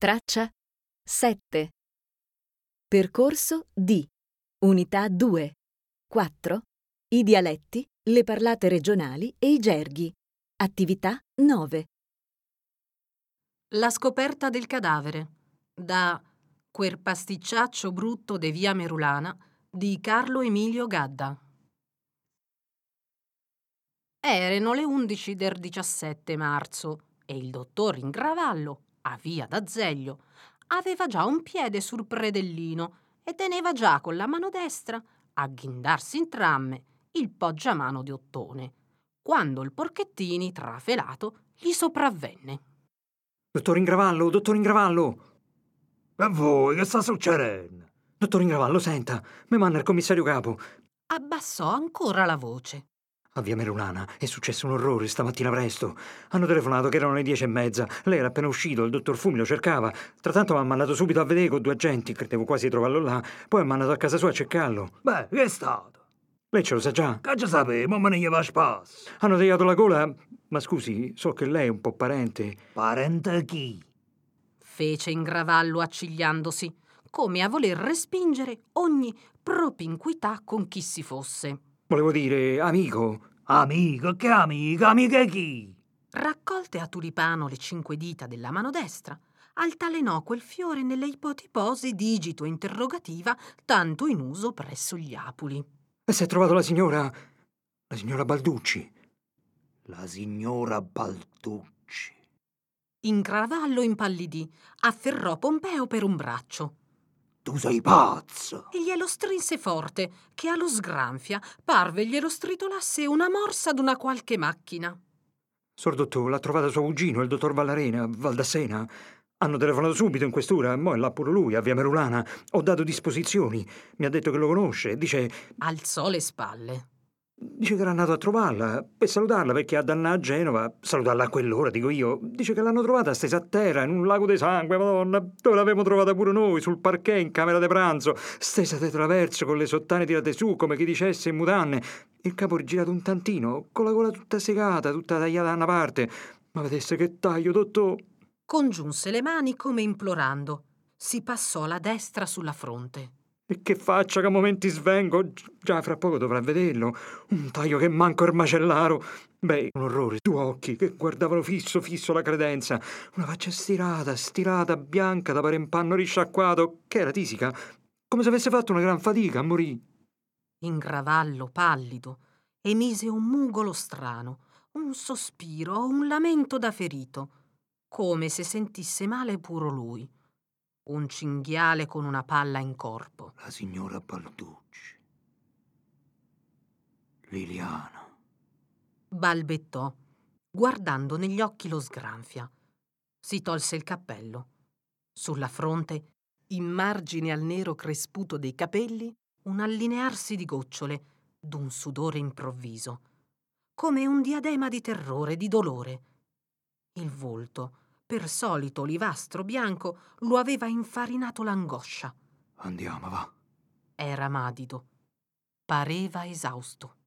Traccia 7. Percorso D. Unità 2. 4. I dialetti, le parlate regionali e i gerghi. Attività 9. La scoperta del cadavere da Quel pasticciaccio brutto de via Merulana di Carlo Emilio Gadda. Erano le 11 del 17 marzo e il dottor Ingravallo, a via d'Azeglio, aveva già un piede sul predellino e teneva già con la mano destra, a ghindarsi in tramme, il poggiamano di ottone, quando il Porchettini, trafelato, gli sopravvenne. Dottor Ingravallo, dottor Ingravallo! E voi, che sta succedendo? Dottor Ingravallo, senta, mi manda il commissario capo. Abbassò ancora la voce. A via Merulana è successo un orrore stamattina presto. Hanno telefonato che erano le 10:30. Lei era appena uscito, il dottor Fumi lo cercava. Trattanto mi ha mandato subito a vedere con 2 agenti, credevo quasi di trovarlo là. Poi mi ha mandato a casa sua a cercarlo. Beh, che è stato? Lei ce lo sa già? Che già sapevo, ma me ne gli va spasso. Hanno tagliato la gola. Ma scusi, so che lei è un po' parente. Parente chi? Fece Ingravallo accigliandosi, come a voler respingere ogni propinquità con chi si fosse. Volevo dire, amico. Amico, che amico? Amica chi? Raccolte a tulipano le 5 dita della mano destra, altalenò quel fiore nelle ipotiposi digito interrogativa tanto in uso presso gli Apuli. E si è trovato la signora Balducci. La signora Balducci. Ingravallo impallidì, afferrò Pompeo per un braccio. Tu sei pazzo! E glielo strinse forte, che allo sgranfia parve glielo stritolasse una morsa d'una qualche macchina. Sor Dottor, l'ha trovata suo cugino, il dottor Vallarena, Valdassena. Hanno telefonato subito in questura, mo' è là pure lui, a via Merulana. Ho dato disposizioni. Mi ha detto che lo conosce. Dice Alzò le spalle. che era andato a trovarla per salutarla perché ha dannato a Genova. Salutarla a quell'ora, dico io. Dice che l'hanno trovata stesa a terra in un lago di sangue, madonna, dove l'avevamo trovata pure noi, sul parquet in camera de pranzo, stesa di traverso con le sottane tirate su come chi dicesse in mutanne. Il capo rigirato un tantino, con la gola tutta segata, tutta tagliata da una parte. Ma vedesse che taglio, dottor. Congiunse le mani come implorando. Si passò la destra sulla fronte. E che faccia che a momenti svengo? Già fra poco dovrà vederlo. Un taglio che manco il macellaro. Beh, un orrore, 2 occhi che guardavano fisso la credenza. Una faccia stirata, bianca da pare in panno risciacquato, che era tisica, come se avesse fatto una gran fatica a morire. Ingravallo, pallido, emise un mugolo strano, un sospiro o un lamento da ferito, come se sentisse male puro lui. Un cinghiale con una palla in corpo. La signora Balducci. Liliana. Balbettò, guardando negli occhi lo sgranfia. Si tolse il cappello. Sulla fronte, in margine al nero cresputo dei capelli, un allinearsi di gocciole, d'un sudore improvviso, come un diadema di terrore, di dolore. Il volto, per solito olivastro bianco, lo aveva infarinato l'angoscia. Andiamo, va. Era madido. Pareva esausto.